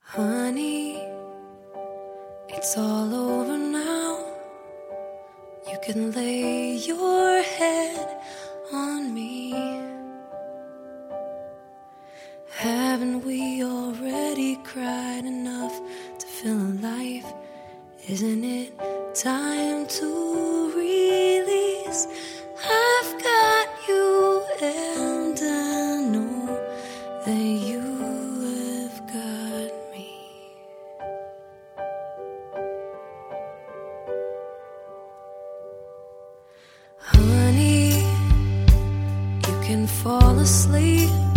Honey, it's all over now. You can lay your head on me. Haven't we already cried enough to feel alive? Isn't it time to release? I've got you and I know that you have got me. Honey, you can fall asleep